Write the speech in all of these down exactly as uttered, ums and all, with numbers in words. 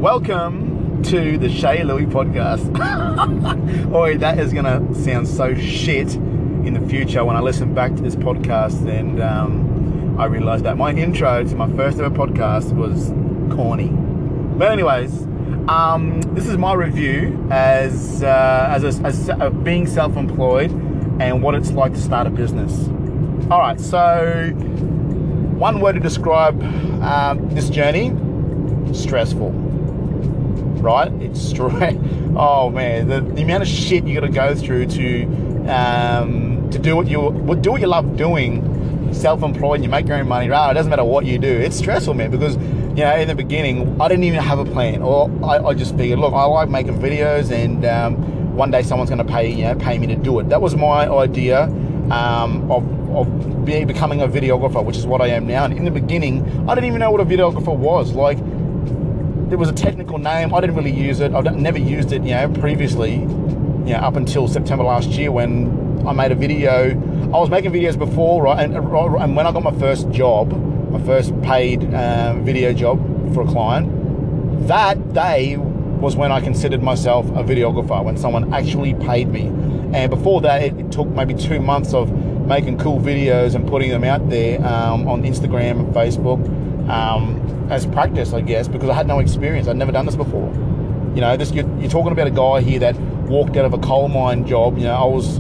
Welcome to the Shay Louie podcast. Boy, that is going to sound so shit in the future when I listen back to this podcast and um, I realise that my intro to my first ever podcast was corny. But anyways, um, this is my review as, uh, as, a, as uh, being self-employed and what it's like to start a business. All right, so one word to describe um, this journey: stressful. Right? It's stress. Oh man, the, the amount of shit you got to go through to um, to do what you do what you love doing, self-employed. You make your own money. Right? It doesn't matter what you do. It's stressful, man. Because you know, in the beginning, I didn't even have a plan, or I, I just figured, look, I like making videos, and um, one day someone's going to pay you know pay me to do it. That was my idea um, of of being becoming a videographer, which is what I am now. And in the beginning, I didn't even know what a videographer was. Like, there was a technical name. I didn't really use it. I've never used it, you know, previously, you know, up until September last year when I made a video. I was making videos before, right? And, and when I got my first job, my first paid um, video job for a client, that day was when I considered myself a videographer, when someone actually paid me. And before that, it, it took maybe two months of making cool videos and putting them out there um, on Instagram and Facebook. Um, as practice, I guess, because I had no experience. I'd never done this before. You know, this you're, you're talking about a guy here that walked out of a coal mine job. You know, I was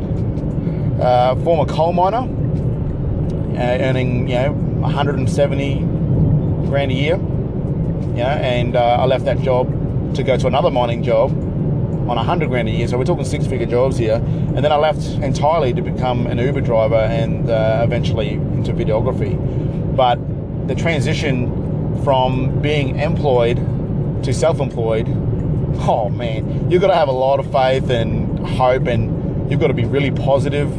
a former coal miner, uh, earning, you know, one hundred seventy grand a year. You know, and uh, I left that job to go to another mining job on one hundred grand a year. So we're talking six-figure jobs here. And then I left entirely to become an Uber driver and uh, eventually into videography. But the transition from being employed to self-employed, oh man, you've got to have a lot of faith and hope, and you've got to be really positive,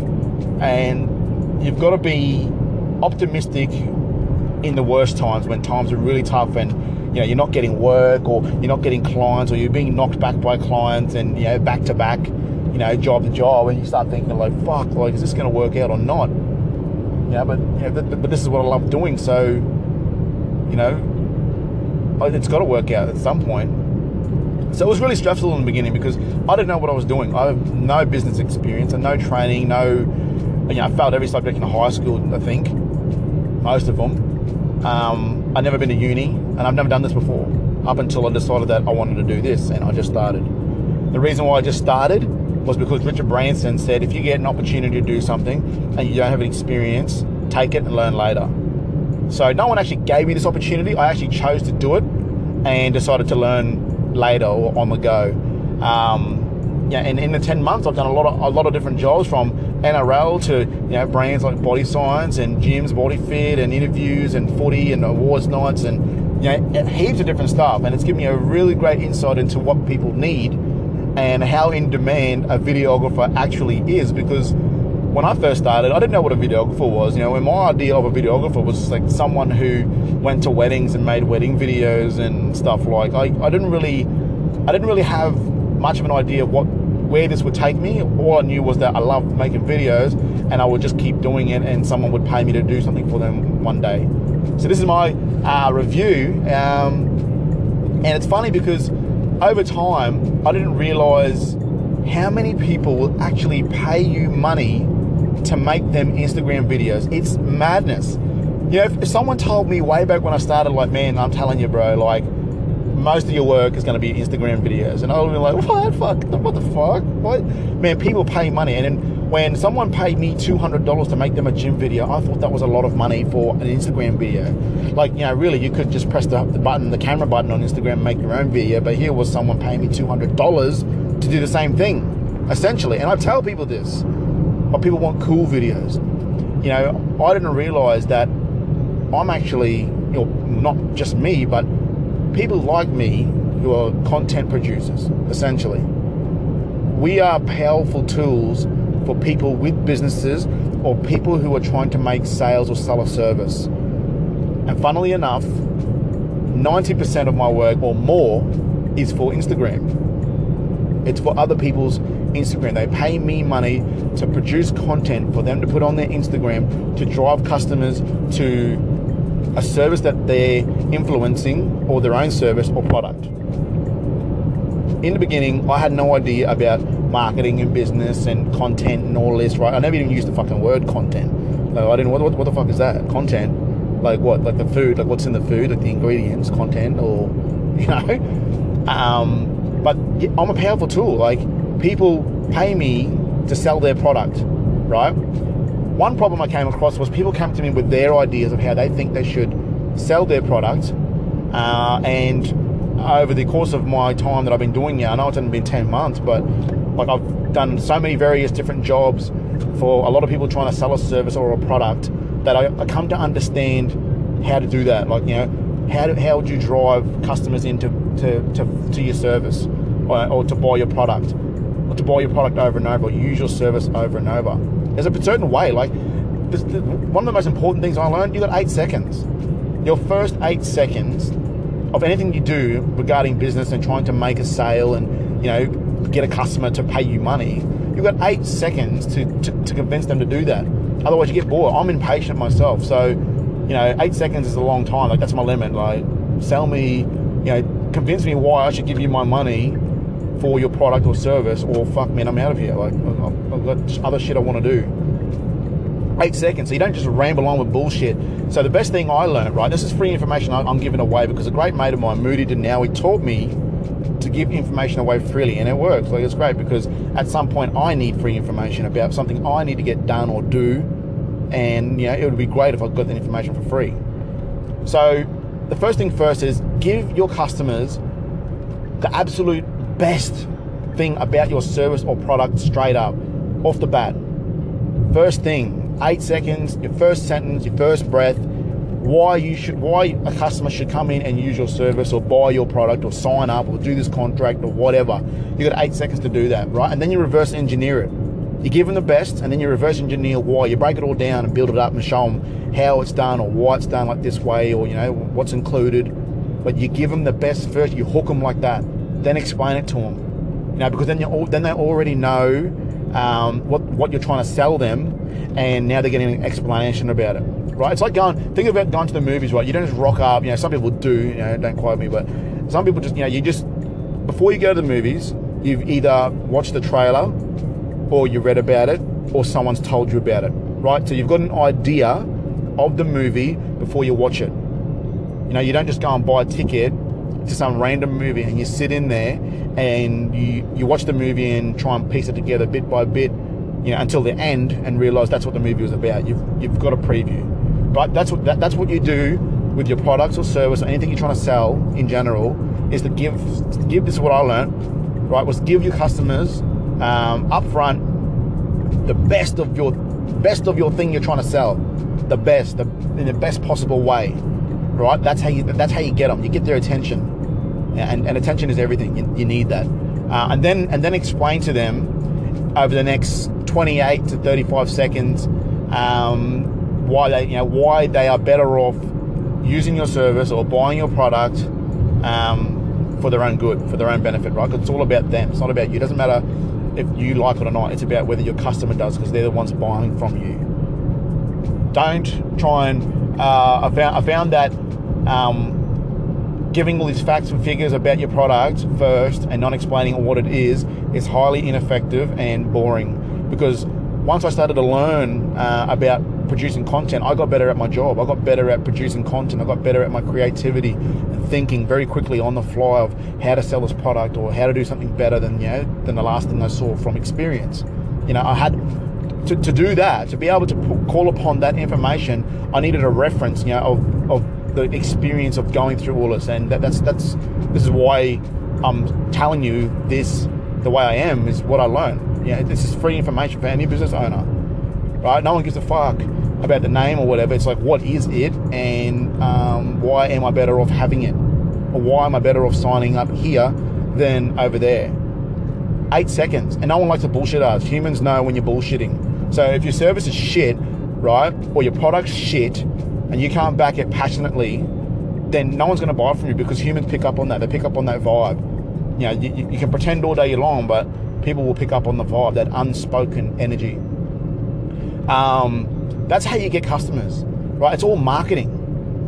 and you've got to be optimistic in the worst times, when times are really tough and you know you're not getting work, or you're not getting clients, or you're being knocked back by clients, and you know back to back, you know job to job, and you start thinking like, fuck, like is this going to work out or not? You know, but you know, but, but this is what I love doing, so you know, it's got to work out at some point. So it was really stressful in the beginning because I didn't know what I was doing. I have no business experience and no training, no, you know, I failed every subject in high school, I think, most of them. Um, I'd never been to uni, and I've never done this before, up until I decided that I wanted to do this, and I just started. The reason why I just started was because Richard Branson said, if you get an opportunity to do something and you don't have an experience, take it and learn later. So no one actually gave me this opportunity. I actually chose to do it and decided to learn later or on the go. Um, yeah, and in the ten months, I've done a lot of a lot of different jobs, from N R L to you know brands like Body Science and gyms, Body Fit, and interviews and footy and awards nights, and you know heaps of different stuff. And it's given me a really great insight into what people need and how in demand a videographer actually is. Because when I first started, I didn't know what a videographer was. You know, and my idea of a videographer was like someone who went to weddings and made wedding videos and stuff. Like I, I didn't really, I didn't really have much of an idea of what, where this would take me. All I knew was that I loved making videos, and I would just keep doing it, and someone would pay me to do something for them one day. So this is my uh, review, um, and it's funny because over time I didn't realize how many people will actually pay you money to make them Instagram videos. It's madness. You know, if, if someone told me way back when I started, like, man, I'm telling you, bro, like, most of your work is going to be Instagram videos. And I would be like, what? Fuck, what the fuck? What? Man, people pay money. And then when someone paid me two hundred dollars to make them a gym video, I thought that was a lot of money for an Instagram video. Like, you know, really, you could just press the, the button, the camera button on Instagram and make your own video. But here was someone paying me two hundred dollars to do the same thing, essentially. And I tell people this, but people want cool videos. You know, I didn't realize that I'm actually, you know, not just me, but people like me who are content producers, essentially. We are powerful tools for people with businesses or people who are trying to make sales or sell a service. And funnily enough, ninety percent of my work or more is for Instagram. It's for other people's Instagram. They pay me money to produce content for them to put on their Instagram to drive customers to a service that they're influencing, or their own service or product. In the beginning, I had no idea about marketing and business and content and all this, right? I never even used the fucking word content. Like, I didn't, what, what, what the fuck is that? Content? Like what? Like the food, like what's in the food, like the ingredients, content, or, you know? Um, but I'm a powerful tool. Like, people pay me to sell their product, right? One problem I came across was people come to me with their ideas of how they think they should sell their product, uh, and over the course of my time that I've been doing now, I know it's only been ten months, but like I've done so many various different jobs for a lot of people trying to sell a service or a product, that I, I come to understand how to do that. Like, you know, how do, how would you drive customers into to, to, to your service, or, or to buy your product, or to buy your product over and over, or use your service over and over. There's a certain way. Like, this, this, one of the most important things I learned, you got eight seconds. Your first eight seconds of anything you do regarding business and trying to make a sale and, you know, get a customer to pay you money, you've got eight seconds to, to, to convince them to do that. Otherwise you get bored. I'm impatient myself. So, you know, eight seconds is a long time. Like, that's my limit. Like, sell me, you know, convince me why I should give you my money for your product or service, or fuck, man, I'm out of here. Like, I've got other shit I want to do. Eight seconds. So you don't just ramble on with bullshit. So the best thing I learned, right, this is free information I'm giving away, because a great mate of mine, Moody Denawi, taught me to give information away freely, and it works. Like, it's great, because at some point I need free information about something I need to get done or do, and, you know, it would be great if I got that information for free. So the first thing first is give your customers the absolute best thing about your service or product straight up, off the bat. First thing, eight seconds, your first sentence, your first breath, why you should, why a customer should come in and use your service or buy your product or sign up or do this contract or whatever. You got eight seconds to do that, right? And then you reverse engineer it. You give them the best, and then you reverse engineer why. You break it all down and build it up and show them how it's done, or why it's done like this way, or, you know, what's included. But you give them the best first. You hook them like that. Then explain it to them. You know, because then you all, then they already know um, what what you're trying to sell them, and now they're getting an explanation about it. Right? It's like going. Think about going to the movies, right? You don't just rock up. You know, some people do. You know, don't quote me, but some people just, you know, you just, before you go to the movies, you've either watched the trailer, or you read about it, or someone's told you about it, right? So you've got an idea of the movie before you watch it. You know, you don't just go and buy a ticket to some random movie and you sit in there and you, you watch the movie and try and piece it together bit by bit, you know, until the end, and realize that's what the movie was about. You've you've got a preview, right? That's what that, that's what you do with your products or service or anything you're trying to sell in general, is to give give this is what I learned, right? Was give your customers um, up front the best of your best of your thing you're trying to sell, the best, the, in the best possible way, right? That's how you that's how you get them. You get their attention, and, and attention is everything. You, you need that, uh, and then and then explain to them over the next twenty-eight to thirty-five seconds um, why they you know why they are better off using your service or buying your product um, for their own good, for their own benefit, right? 'Cause it's all about them. It's not about you. It doesn't matter if you like it or not. It's about whether your customer does, because they're the ones buying from you. Don't try and uh, I found I found that um, giving all these facts and figures about your product first and not explaining what it is is highly ineffective and boring. Because once I started to learn uh, about producing content, I got better at my job. I got better at producing content. I got better at my creativity and thinking very quickly on the fly of how to sell this product or how to do something better than, you know, than the last thing I saw from experience. You know, I had to, to do that, to be able to p- call upon that information. I needed a reference, you know, of, of the experience of going through all this, and that, that's that's this is why I'm telling you this the way I am, is what I learned. You know, this is free information for any business owner, right? No one gives a fuck about the name or whatever. It's like, what is it, and um, why am I better off having it, or why am I better off signing up here than over there? Eight seconds, and no one likes to bullshit us. Humans know when you're bullshitting. So if your service is shit, right, or your product's shit, and you can't back it passionately, then no one's going to buy from you, because humans pick up on that. They pick up on that vibe. You know, you, you can pretend all day long, but people will pick up on the vibe, that unspoken energy. Um, that's how you get customers, right? It's all marketing.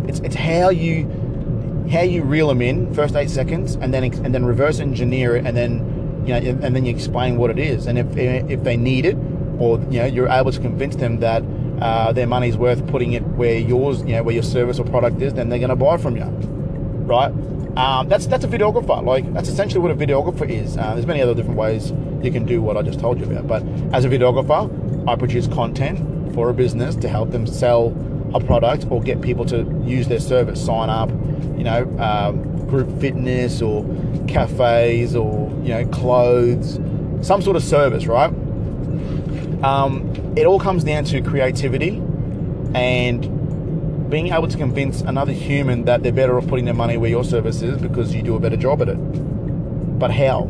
it's it's how you how you reel them in first eight seconds, and then and then reverse engineer it, and then you know, and then you explain what it is, and if if they need it, or you know, you're able to convince them that uh, their money's worth putting it where yours, you know, where your service or product is, then they're going to buy from you, right? Um, that's that's a videographer. Like, that's essentially what a videographer is. Uh, there's many other different ways you can do what I just told you about, but as a videographer, I produce content for a business to help them sell a product or get people to use their service, sign up, you know, um, group fitness or cafes or, you know, clothes, some sort of service, right? Um, it all comes down to creativity and being able to convince another human that they're better off putting their money where your service is because you do a better job at it. But how?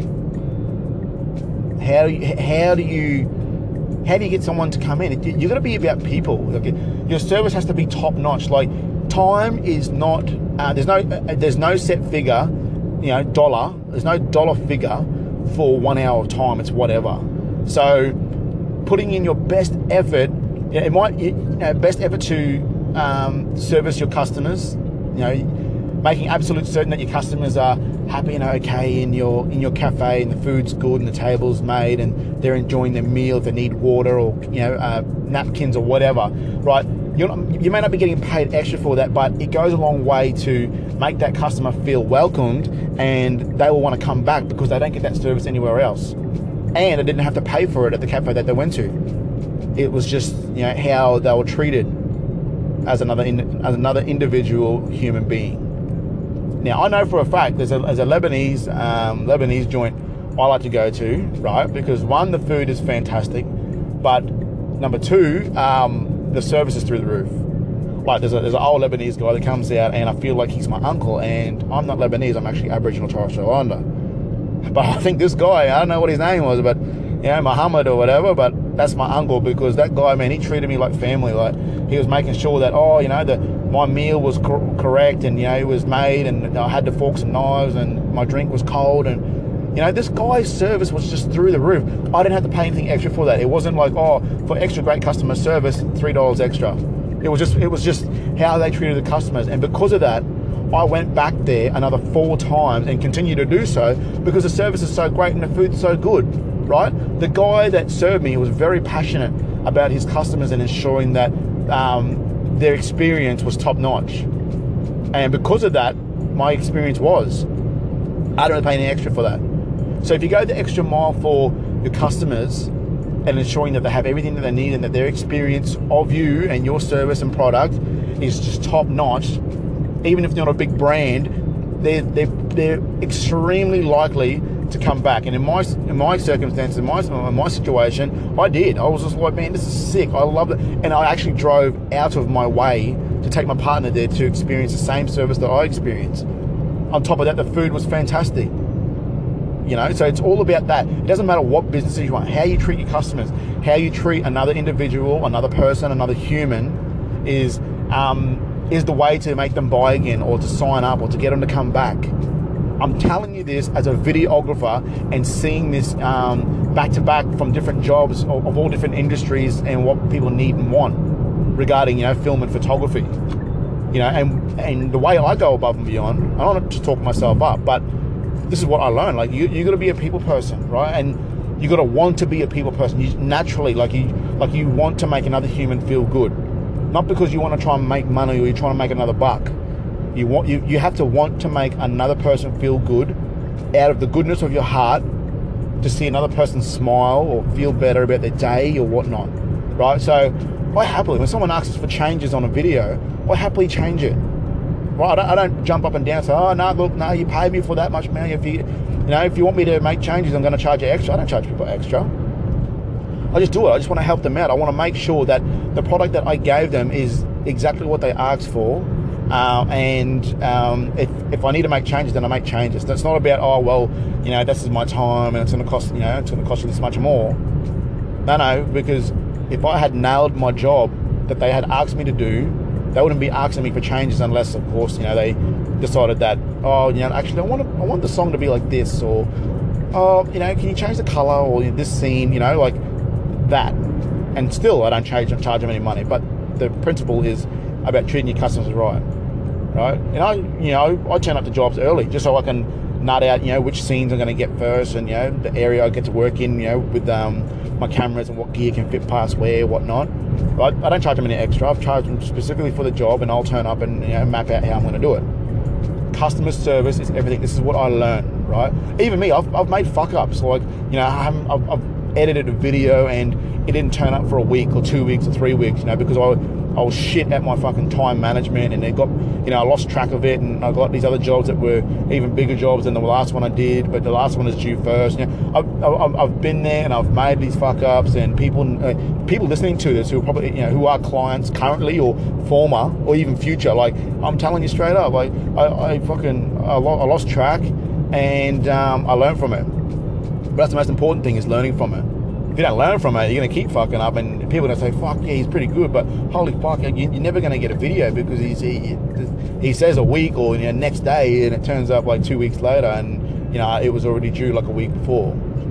How, how do you how do you get someone to come in? You've got to be about people. Okay? Your service has to be top notch. Like, time is not. Uh, there's no. Uh, there's no set figure. You know, dollar. There's no dollar figure for one hour of time. It's whatever. So, putting in your best effort. You know, it might. You know, best effort to um, service your customers. You know, making absolute certain that your customers are happy and okay in your in your cafe, and the food's good and the table's made and they're enjoying their meal. If they need water or, you know, uh, napkins or whatever, right? You're not, you may not be getting paid extra for that, but it goes a long way to make that customer feel welcomed, and they will want to come back because they don't get that service anywhere else, and they didn't have to pay for it at the cafe that they went to. It was just, you know, how they were treated as another in, as another individual human being. Now, I know for a fact there's a, there's a Lebanese um, Lebanese joint I like to go to, right? Because one, the food is fantastic, but number two, um, the service is through the roof. Like, there's a there's an old Lebanese guy that comes out, and I feel like he's my uncle, and I'm not Lebanese, I'm actually Aboriginal Torres Strait Islander. But I think this guy, I don't know what his name was, but, you know, Muhammad or whatever, but that's my uncle, because that guy, man, he treated me like family. Like, he was making sure that, oh, you know, the my meal was cor- correct, and, you know, it was made, and I had the forks and knives, and my drink was cold, and, you know, this guy's service was just through the roof. I didn't have to pay anything extra for that. It wasn't like, oh, for extra great customer service, three dollars extra. It was just, it was just how they treated the customers, and because of that, I went back there another four times and continue to do so because the service is so great and the food's so good, right? The guy that served me was very passionate about his customers and ensuring that um, their experience was top notch. And because of that, my experience was, I don't pay any extra for that. So if you go the extra mile for your customers and ensuring that they have everything that they need and that their experience of you and your service and product is just top notch, even if they're not a big brand, they're, they're, they're extremely likely to come back. And in my in my circumstances, in my, in my situation, I did. I was just like, man, this is sick. I love it. And I actually drove out of my way to take my partner there to experience the same service that I experienced. On top of that, the food was fantastic. You know, so it's all about that. It doesn't matter what business you want. How you treat your customers, how you treat another individual, another person, another human is um, is the way to make them buy again, or to sign up, or to get them to come back. I'm telling you this as a videographer and seeing this um, back to back from different jobs of, of all different industries and what people need and want regarding, you know, film and photography. You know, and and the way I go above and beyond, I don't want to talk myself up, but this is what I learned. Like, you, you got to be a people person, right? And you got to want to be a people person. You naturally, like you, like you want to make another human feel good, not because you want to try and make money or you're trying to make another buck. You want, you, you have to want to make another person feel good out of the goodness of your heart, to see another person smile or feel better about their day or whatnot, right? So I happily, when someone asks for changes on a video, I happily change it. Right, I don't, I don't jump up and down and say, oh, no, look, no, you paid me for that much money. If you, you know, if you want me to make changes, I'm going to charge you extra. I don't charge people extra. I just do it. I just want to help them out. I want to make sure that the product that I gave them is exactly what they asked for. Uh, and um, if, if I need to make changes, then I make changes. That's not about, oh, well, you know, this is my time and it's going to cost, you know, it's going to cost you this much more. No, no, because if I had nailed my job that they had asked me to do, they wouldn't be asking me for changes unless, of course, you know, they decided that, oh, you know, actually, I want to, I want the song to be like this, or, oh, you know, can you change the color, or, you know, this scene, you know, like that. And still, I don't charge, charge them any money. But the principle is about treating your customers right. right? And I, you know, I turn up to jobs early just so I can nut out, you know, which scenes I'm going to get first, and you know, the area I get to work in, you know, with um, my cameras and what gear can fit past where, whatnot. But I don't charge them any extra. I've charged them specifically for the job, and I'll turn up and, you know, map out how I'm going to do it. Customer service is everything. This is what I learned, right? Even me, I've, I've made fuck ups. Like, you know, I haven't, I've, I've edited a video and it didn't turn up for a week or two weeks or three weeks, you know, because I, I was shit at my fucking time management, and it got, you know, I lost track of it, and I got these other jobs that were even bigger jobs than the last one I did, but the last one is due first. You know, I've, I've, I've been there and I've made these fuck ups, and people, uh, people listening to this who are probably, you know, who are clients currently or former or even future, like, I'm telling you straight up, like, I, I fucking, I, lo- I lost track, and um, I learned from it. But that's the most important thing, is learning from it. If you don't learn from it, you're going to keep fucking up, and people are going to say, fuck, yeah, he's pretty good, but holy fuck, you're never going to get a video because he's, he, he says a week or, you know, next day, and it turns up like two weeks later, and, you know, it was already due like a week before.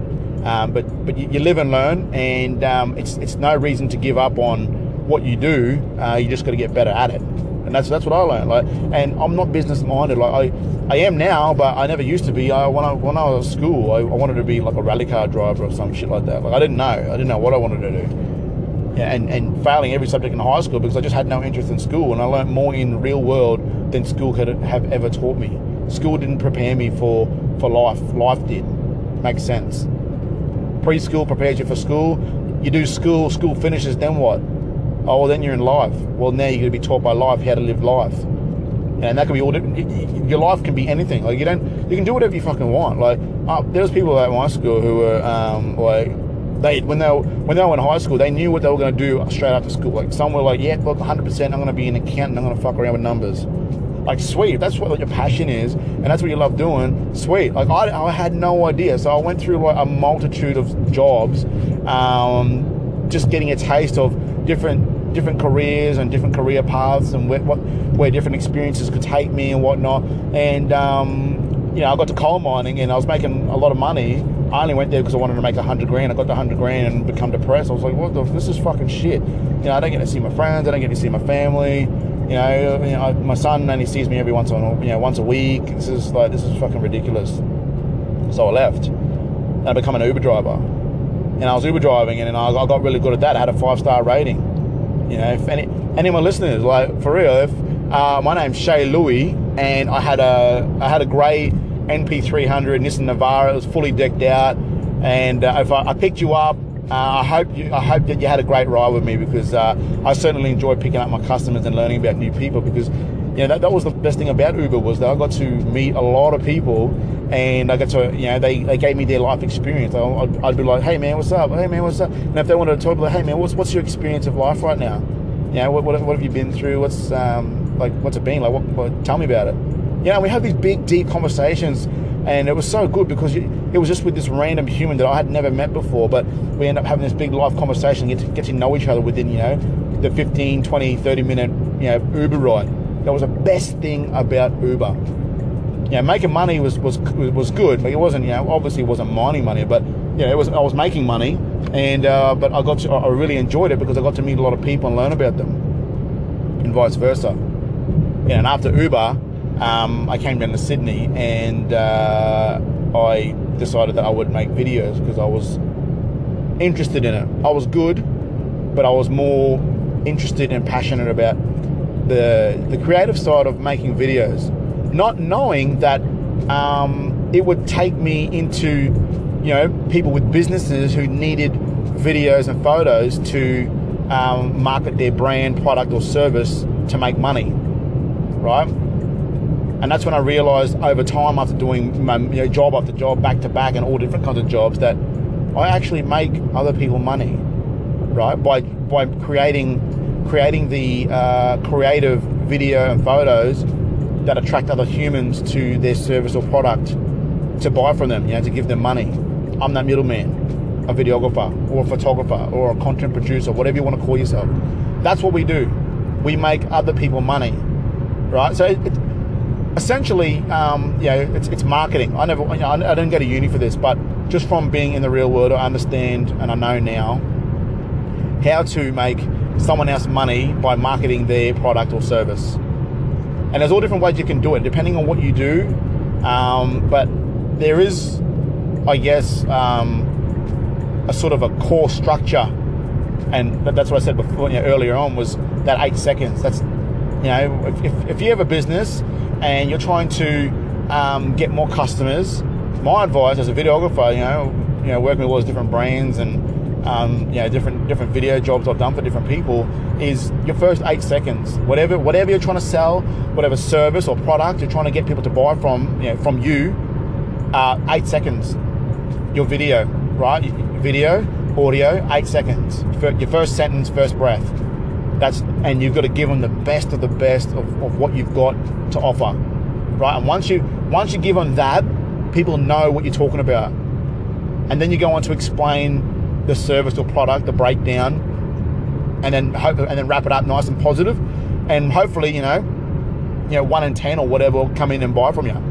Um, but but you, you live and learn, and um, it's it's no reason to give up on what you do. Uh, you just got to get better at it. And that's that's what I learned. Like, and I'm not business minded. Like I, I am now, but I never used to be. I, when I when I was at school, I, I wanted to be like a rally car driver or some shit like that. Like I didn't know. I didn't know what I wanted to do. Yeah, and and failing every subject in high school because I just had no interest in school, and I learned more in the real world than school could have ever taught me. School didn't prepare me for for life. Life did. Makes sense. Preschool prepares you for school. You do school. School finishes. Then what? Oh, well, then you're in life. Well, now you're going to be taught by life how to live life. And that can be all different. Your life can be anything. Like, you don't, you can do whatever you fucking want. Like, uh, there was people at my school who were, um, like, they, when they were, when they were in high school, they knew what they were going to do straight after school. Like, some were like, yeah, look, one hundred percent I'm going to be an accountant, I'm going to fuck around with numbers. Like, sweet, if that's what your passion is, and that's what you love doing, sweet. Like, I, I had no idea. So I went through, like, a multitude of jobs, um, just getting a taste of different different careers and different career paths, and where, what, where different experiences could take me and whatnot. And, um, you know, I got to coal mining, and I was making a lot of money. I only went there because I wanted to make a hundred grand. I got the hundred grand and become depressed. I was like, what the, this is fucking shit. You know, I don't get to see my friends. I don't get to see my family. You know, you know I, my son only sees me every once on, you know, once a week. This is like, this is fucking ridiculous. So I left, and I became an Uber driver. And I was Uber driving, and then I, I got really good at that. I had a five-star rating. You know, if any, any of my listeners, like, for real, if, uh, my name's Shay Louie, and I had a, I had a grey N P three hundred Nissan Navara. It was fully decked out, and uh, if I, I picked you up, uh, I hope you, I hope that you had a great ride with me, because uh, I certainly enjoyed picking up my customers and learning about new people, because, you know, that, that was the best thing about Uber, was that I got to meet a lot of people, and I got to, you know, they, they gave me their life experience. I'd, I'd be like, hey man, what's up? Hey man, what's up? And if they wanted to talk, like, hey man, what's what's your experience of life right now? You know, what what, what have you been through? What's um like what's it been like? What, what tell me about it. You know, we had these big, deep conversations, and it was so good because it was just with this random human that I had never met before, but we end up having this big life conversation, get to get to know each other within, you know, the fifteen, twenty, thirty minute, you know, Uber ride. That was the best thing about Uber. You know, making money was, was was good. Like, it wasn't, you know, obviously it wasn't mining money, but, you know, it was, I was making money, and uh, but I got to, I really enjoyed it because I got to meet a lot of people and learn about them, and vice versa. Yeah, and after Uber, um, I came down to Sydney, and uh, I decided that I would make videos because I was interested in it. I was good, but I was more interested and passionate about the the creative side of making videos. Not knowing that um, it would take me into, you know, people with businesses who needed videos and photos to um, market their brand, product, or service to make money, right? And that's when I realized over time, after doing my, you know, job after job, back to back, and all different kinds of jobs, that I actually make other people money, right? By by creating creating the uh, creative video and photos that attract other humans to their service or product to buy from them, you know, to give them money. I'm that middleman, a videographer or a photographer or a content producer, whatever you want to call yourself. That's what we do. We make other people money, right? So it, it, essentially, um, you know, it's, it's marketing. I never, you know, I didn't go to uni for this, but just from being in the real world, I understand, and I know now how to make someone else money by marketing their product or service. And there's all different ways you can do it, depending on what you do. Um, but there is, I guess, um, a sort of a core structure. And that's what I said before, you know, earlier on, was that eight seconds. That's, you know, if, if, if you have a business and you're trying to um, get more customers, my advice as a videographer, you know, you know, working with all those different brands and um, you know, different different video jobs I've done for different people, is your first eight seconds. Whatever whatever you're trying to sell, whatever service or product you're trying to get people to buy from, you know, from you, uh, eight seconds. Your video, right? Video, audio, eight seconds. Your first sentence, first breath. That's, and you've got to give them the best of the best of, of what you've got to offer, right? And once you once you give them that, people know what you're talking about. And then you go on to explain the service or product, the breakdown, and then hope, and then wrap it up nice and positive, and hopefully, you know, you know, one in ten or whatever will come in and buy from you.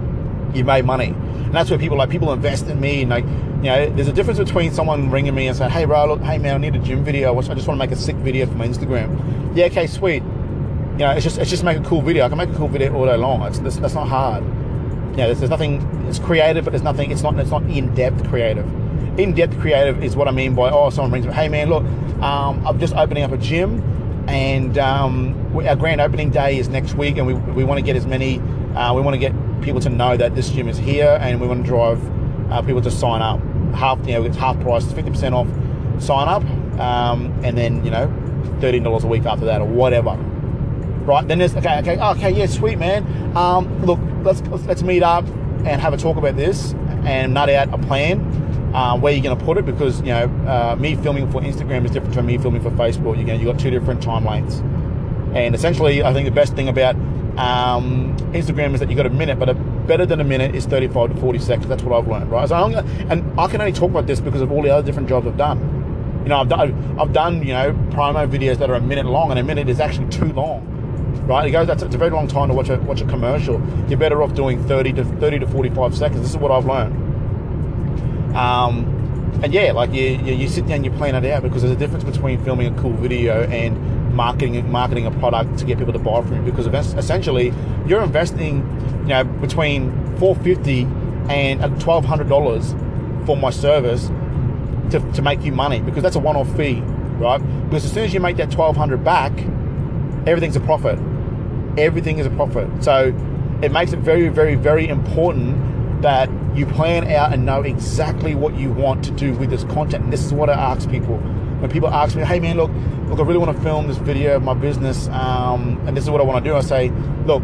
You made money. And that's where people like people invest in me, and like, you know, there's a difference between someone ringing me and saying, hey bro, look, hey man, I need a gym video. I just want to make a sick video for my Instagram. Yeah, okay, sweet. You know, it's just it's just make a cool video. I can make a cool video all day long. It's that's, that's not hard. You know, there's, there's nothing. It's creative, but there's nothing. It's not. It's not in-depth creative. In-depth creative is what I mean by, oh, someone rings me, hey man, look, um, I'm just opening up a gym, and um, we, our grand opening day is next week, and we we want to get as many. Uh, we want to get people to know that this gym is here, and we want to drive uh, people to sign up. Half, you know, it's half price, fifty percent off sign up, um, and then, you know, thirteen dollars a week after that or whatever. Right? Then there's, okay, okay, okay, yeah, sweet, man. Um, look, let's let's meet up and have a talk about this and nut out a plan, uh, where you're going to put it, because, you know, uh, me filming for Instagram is different from me filming for Facebook. You know, you've got two different time lanes. And essentially, I think the best thing about um, Instagram is that you got a minute, but a, better than a minute is thirty-five to forty seconds. That's what I've learned, right? So I'm gonna, and I can only talk about this because of all the other different jobs I've done. You know, I've done, I've done, you know, promo videos that are a minute long, and a minute is actually too long, right? It goes, that's it's a very long time to watch a watch a commercial. You're better off doing thirty to forty-five seconds. This is what I've learned. Um, and yeah, like you, you, you sit down, you plan it out, because there's a difference between filming a cool video and marketing marketing a product to get people to buy from you, because essentially you're investing, you know, between four hundred fifty dollars and twelve hundred dollars for my service to, to make you money, because that's a one-off fee, right? Because as soon as you make that twelve hundred dollars back, everything's a profit. Everything is a profit. So it makes it very, very, very important that you plan out and know exactly what you want to do with this content. And this is what I ask people. When people ask me, hey man, look, look, I really want to film this video of my business, um, and this is what I want to do. I say, look,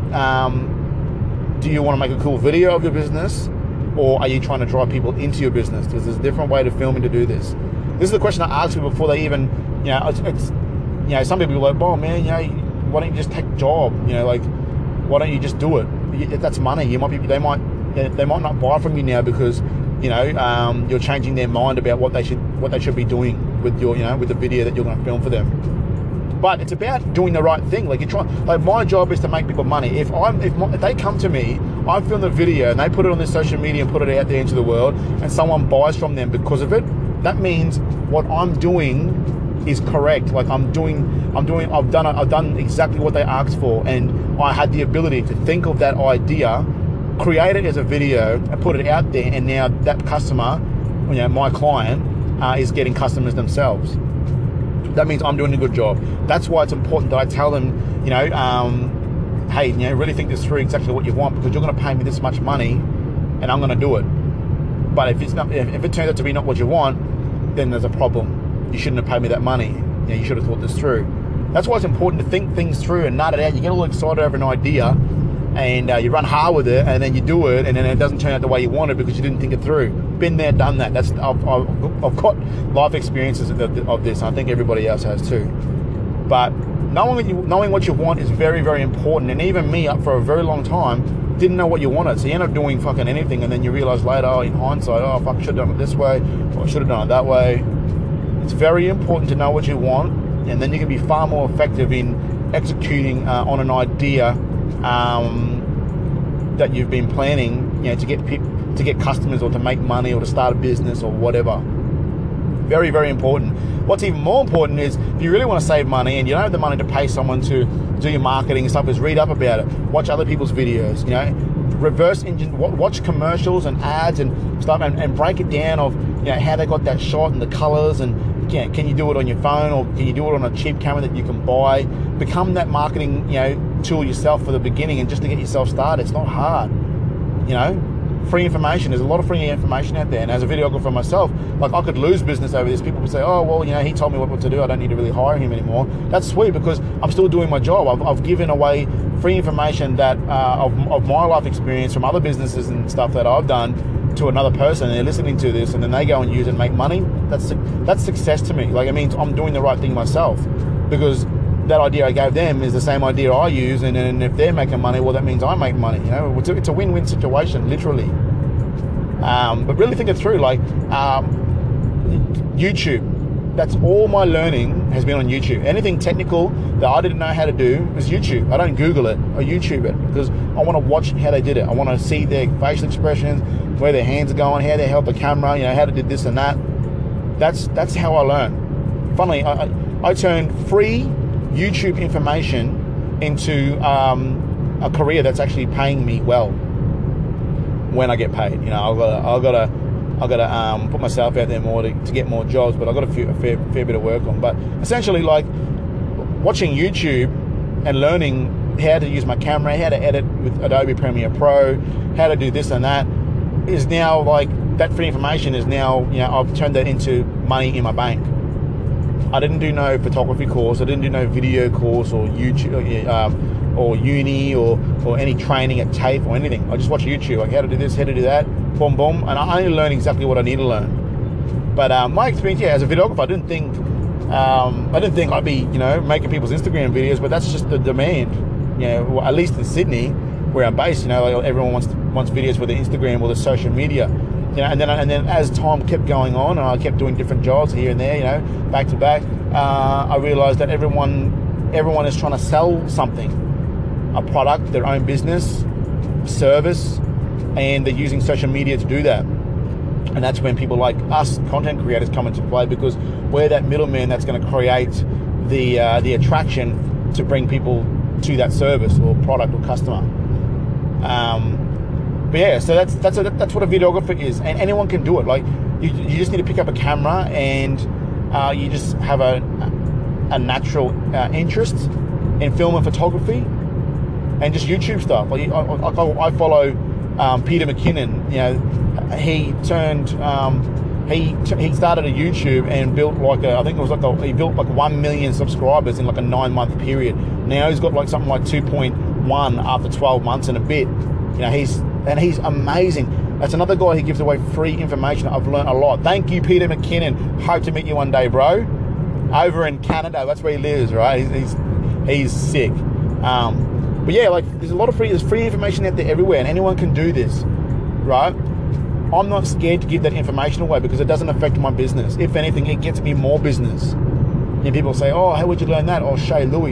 um, do you want to make a cool video of your business, or are you trying to drive people into your business? Because there's a different way to film and to do this. This is the question I ask people before they even, you know, it's, it's you know, some people are like, oh man, you know, why don't you just take a job? You know, like, why don't you just do it? That's money. You might be, they might, they might not buy from you now because, you know, um, you're changing their mind about what they should, what they should be doing with your, you know, with the video that you're going to film for them. But it's about doing the right thing. Like you try, like my job is to make people money. If I'm, if, my, if they come to me, I film the video and they put it on their social media and put it out there into the world, and someone buys from them because of it, that means what I'm doing is correct. Like I'm doing, I'm doing, I've done, I've done exactly what they asked for, and I had the ability to think of that idea, create it as a video, and put it out there, and now that customer, you know, my client, uh, is getting customers themselves. That means I'm doing a good job. That's why it's important that I tell them, you know, um, hey, you know, really think this through exactly what you want, because you're going to pay me this much money, and I'm going to do it. But if it's not, if, if it turns out to be not what you want, then there's a problem. You shouldn't have paid me that money. You know, you should have thought this through. That's why it's important to think things through and nut it out. You get all excited over an idea, and uh, you run hard with it, and then you do it, and then it doesn't turn out the way you wanted because you didn't think it through. Been there, done that. That's I've, I've, I've got life experiences of, of this, and I think everybody else has too. But knowing what, you, knowing what you want is very, very important. And even me, up for a very long time, didn't know what you wanted. So you end up doing fucking anything, and then you realize later, oh, in hindsight, oh, fuck, I should have done it this way, or I should have done it that way. It's very important to know what you want, and then you can be far more effective in executing uh, on an idea um, that you've been planning, you know, to get people, to get customers, or to make money, or to start a business, or whatever. Very, very important. What's even more important is if you really want to save money and you don't have the money to pay someone to do your marketing and stuff is read up about it, watch other people's videos, you know, reverse engine, watch commercials and ads and stuff, and, and break it down of, you know, how they got that shot and the colors, and you know, can you do it on your phone, or can you do it on a cheap camera that you can buy? Become that marketing, you know, tool yourself for the beginning, and just to get yourself started. It's not hard, you know. Free information. There's a lot of free information out there, and as a videographer myself, like, I could lose business over this. People would say, oh, well, you know, he told me what, what to do, I don't need to really hire him anymore. That's sweet, because I'm still doing my job. I've, I've given away free information that uh, of, of my life experience from other businesses and stuff that I've done to another person, and they're listening to this, and then they go and use it and make money. That's that's success to me. Like, it means I'm doing the right thing myself, because that idea I gave them is the same idea I use, and, and if they're making money, well, that means I make money. You know, it's a, it's a win-win situation, literally. Um, but really think it through. Like, um, YouTube, that's all my learning has been on YouTube. Anything technical that I didn't know how to do is YouTube. I don't Google it, I YouTube it, because I want to watch how they did it. I want to see their facial expressions, where their hands are going, how they held the camera, you know, how they did this and that. That's that's how I learn. Funnily, I, I, I turn free YouTube information into um, a career that's actually paying me well when I get paid. You know, I've got I've got to I've got to um, put myself out there more to, to get more jobs, but I've got a, few, a fair, fair bit of work on. But essentially, like, watching YouTube and learning how to use my camera, how to edit with Adobe Premiere Pro, how to do this and that, is now, like, that free information is now, you know, I've turned that into money in my bank. I didn't do no photography course, I didn't do no video course or YouTube um, or uni or, or any training at TAFE or anything. I just watch YouTube, like how to do this, how to do that, boom, boom, and I only learn exactly what I need to learn. But um, my experience, yeah, as a videographer, I didn't think, um, I didn't think I'd be, you know, making people's Instagram videos, but that's just the demand, you know, well, at least in Sydney, where I'm based, you know, like everyone wants wants videos for their Instagram or their social media. You know, and then and then as time kept going on, and I kept doing different jobs here and there, you know, back to back, uh, I realized that everyone everyone is trying to sell something, a product, their own business, service, and they're using social media to do that. And that's when people like us, content creators, come into play, because we're that middleman that's going to create the uh, the attraction to bring people to that service or product or customer. Um, But yeah, so that's that's a, that's what a videographer is, and anyone can do it. Like, you, you just need to pick up a camera, and uh, you just have a a natural uh, interest in film and photography, and just YouTube stuff. Like, I, I, I follow um, Peter McKinnon. You know, he turned um, he he started a YouTube and built like a I think it was like a, he built like one million subscribers in like a nine month period. Now he's got like something like two point one after twelve months and a bit. You know, he's and he's amazing. That's another guy who gives away free information. I've learned a lot. Thank you, Peter McKinnon. Hope to meet you one day, bro. Over in Canada, that's where he lives, right? He's he's, he's sick. Um, but yeah, like, there's a lot of free, there's free information out there everywhere, and anyone can do this, right? I'm not scared to give that information away because it doesn't affect my business. If anything, it gets me more business. And people say, oh, how would you learn that? Oh, Shay Louis.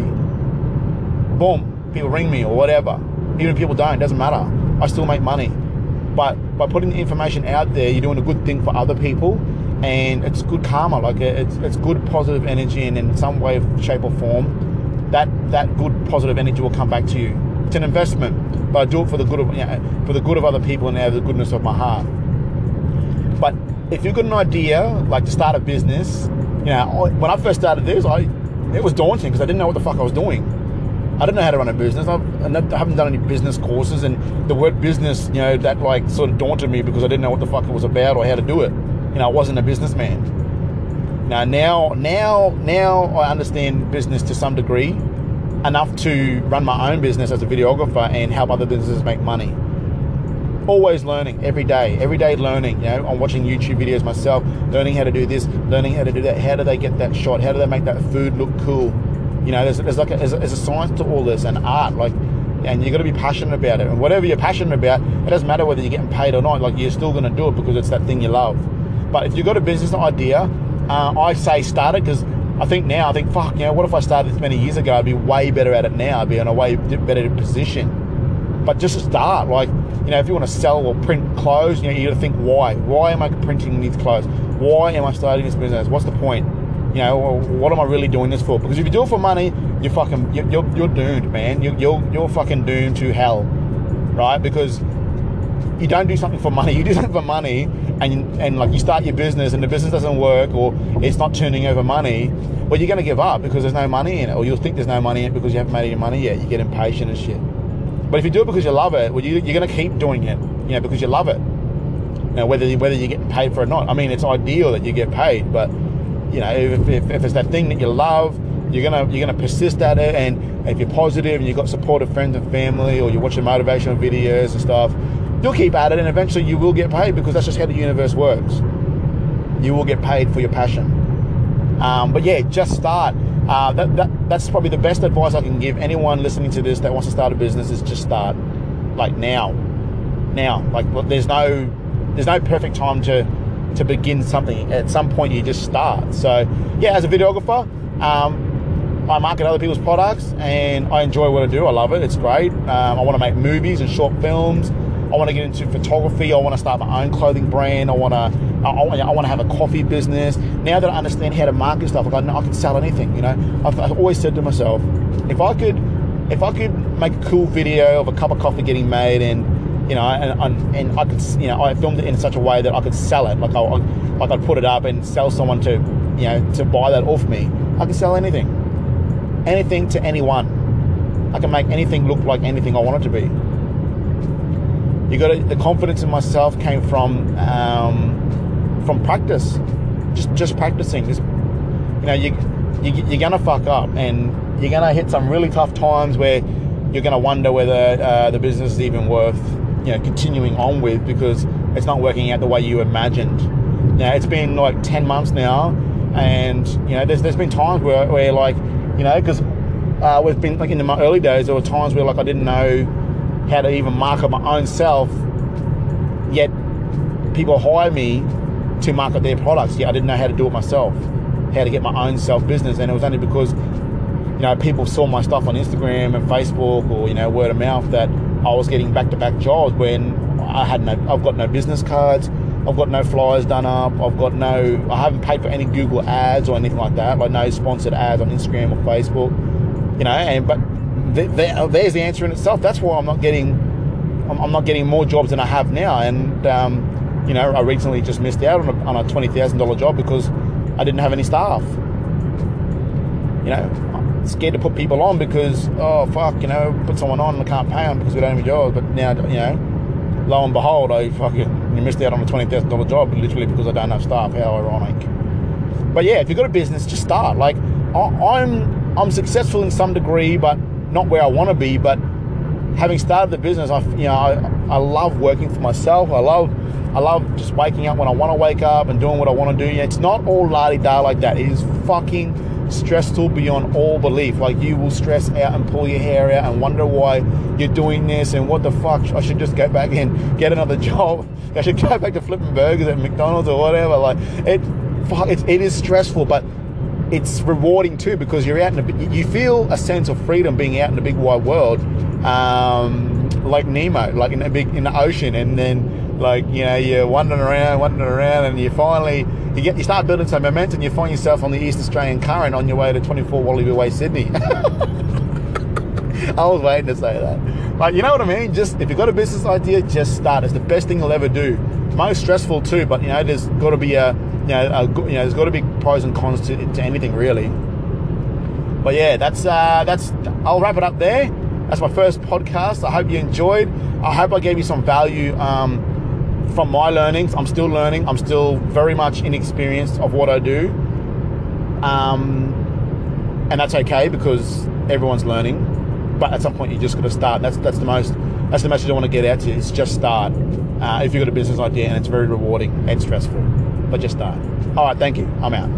Boom, people ring me or whatever. Even if people don't, it doesn't matter. I still make money. But by putting the information out there, you're doing a good thing for other people, and it's good karma. Like, it's it's good positive energy, and in some way, shape or form, that that good positive energy will come back to you. It's an investment, but I do it for the good of, you know, for the good of other people and out of the goodness of my heart. But if you've got an idea, like to start a business, you know, when I first started this, I it was daunting because I didn't know what the fuck I was doing. I don't know how to run a business. I've, I haven't done any business courses, and the word business, you know, that like sort of daunted me because I didn't know what the fuck it was about or how to do it. You know, I wasn't a businessman. Now, now, now, now I understand business to some degree, enough to run my own business as a videographer and help other businesses make money. Always learning, every day, every day learning. You know, I'm watching YouTube videos myself, learning how to do this, learning how to do that. How do they get that shot? How do they make that food look cool? You know, there's, there's like a, there's, a, there's a science to all this, and art, like, and you got to be passionate about it. And whatever you're passionate about, it doesn't matter whether you're getting paid or not. Like, you're still going to do it because it's that thing you love. But if you've got a business idea, uh, I say start it, because I think now, I think, fuck, you know, what if I started this many years ago? I'd be way better at it now. I'd be in a way better position. But just start. Like, you know, if you want to sell or print clothes, you know, you got to think why. Why am I printing these clothes? Why am I starting this business? What's the point? You know, well, what am I really doing this for? Because if you do it for money, you're fucking, you're, you're, you're doomed, man. You're, you're, you're fucking doomed to hell, right? Because you don't do something for money. You do something for money, and and like you start your business, and the business doesn't work, or it's not turning over money. Well, you're going to give up because there's no money in it, or you'll think there's no money in it because you haven't made any money yet. You get impatient and shit. But if you do it because you love it, well, you, you're going to keep doing it, you know, because you love it. You know, whether whether you're getting paid for it or not. I mean, it's ideal that you get paid, but you know, if, if, if it's that thing that you love, you're gonna you're gonna persist at it. And if you're positive and you've got supportive friends and family, or you're watching motivational videos and stuff, you'll keep at it, and eventually you will get paid, because that's just how the universe works. You will get paid for your passion. Um, but yeah, just start. Uh, that, that that's probably the best advice I can give anyone listening to this that wants to start a business, is just start. Like now, now. Like there's no there's no perfect time to to begin something. At some point, you just start. So yeah, as a videographer, um, I market other people's products, and I enjoy what I do. I love it. It's great. Um, I want to make movies and short films. I want to get into photography. I want to start my own clothing brand. I want to, I, I want to have a coffee business. Now that I understand how to market stuff, like I, know I can sell anything. You know, I've, I've always said to myself, if I could, if I could make a cool video of a cup of coffee getting made, and you know, and, and, and I could, you know, I filmed it in such a way that I could sell it. Like I, like I'd put it up and sell someone to, you know, to buy that off me. I can sell anything, anything to anyone. I can make anything look like anything I want it to be. You got to, the confidence in myself came from um, from practice, just just practicing. Just, you know, you, you you're gonna fuck up, and you're gonna hit some really tough times where you're gonna wonder whether uh, the business is even worth, you know, continuing on with, because it's not working out the way you imagined. Now it's been like ten months now, and you know, there's there's been times where where like, you know, because uh, we've been like in my early days, there were times where like I didn't know how to even market my own self, yet people hire me to market their products. Yeah, I didn't know how to do it myself, how to get my own self business, and it was only because, you know, people saw my stuff on Instagram and Facebook, or you know, word of mouth, that I was getting back-to-back jobs when I had no, I've got no business cards, I've got no flyers done up, I've got no, I haven't paid for any Google ads or anything like that, like no sponsored ads on Instagram or Facebook, you know, and but. There's the answer in itself. That's why I'm not getting, I'm not getting more jobs than I have now. And um, you know, I recently just missed out on a, on a twenty thousand dollar job because I didn't have any staff. You know, I'm scared to put people on because, oh fuck, you know, put someone on and I can't pay them because we don't have any jobs. But now, you know, lo and behold, I fucking missed out on a twenty thousand dollar job literally because I don't have staff. How ironic. But yeah, if you've got a business, just start. Like I, I'm, I'm successful in some degree, but not where I want to be. But having started the business, I, you know, I, I love working for myself. I love, I love just waking up when I want to wake up and doing what I want to do. It's not all la-di-da like that. It is fucking stressful beyond all belief. Like, you will stress out and pull your hair out and wonder why you're doing this and what the fuck. I should just go back and get another job. I should go back to flipping burgers at McDonald's or whatever. Like, it, fuck, it, it is stressful, but it's rewarding too, because you're out in the, you feel a sense of freedom being out in the big wide world, um, like Nemo, like in the big in the ocean, and then like, you know, you're wandering around, wandering around, and you finally you get you start building some momentum. You find yourself on the East Australian Current on your way to twenty-four Wallaby Way, Sydney. I was waiting to say that, but you know what I mean. Just if you've got a business idea, just start. It's the best thing you'll ever do. Most stressful too, but you know, there's got to be a You know, uh, you know, there's got to be pros and cons to, to anything, really. But yeah, that's uh, that's. I'll wrap it up there. That's my first podcast. I hope you enjoyed. I hope I gave you some value um, from my learnings. I'm still learning. I'm still very much inexperienced of what I do, um, and that's okay because everyone's learning. But at some point, you just got to start. That's that's the most. That's the message I want to get out to you. Is just start. Uh, if you've got a business idea, and it's very rewarding and stressful. But just start. All right, thank you. I'm out.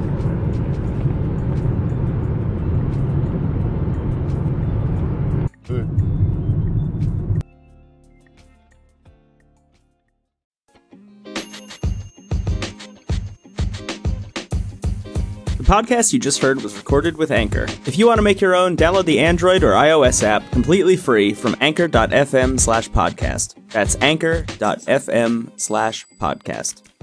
The podcast you just heard was recorded with Anchor. If you want to make your own, download the Android or iOS app completely free from anchor dot f m slash podcast. That's anchor dot f m slash podcast.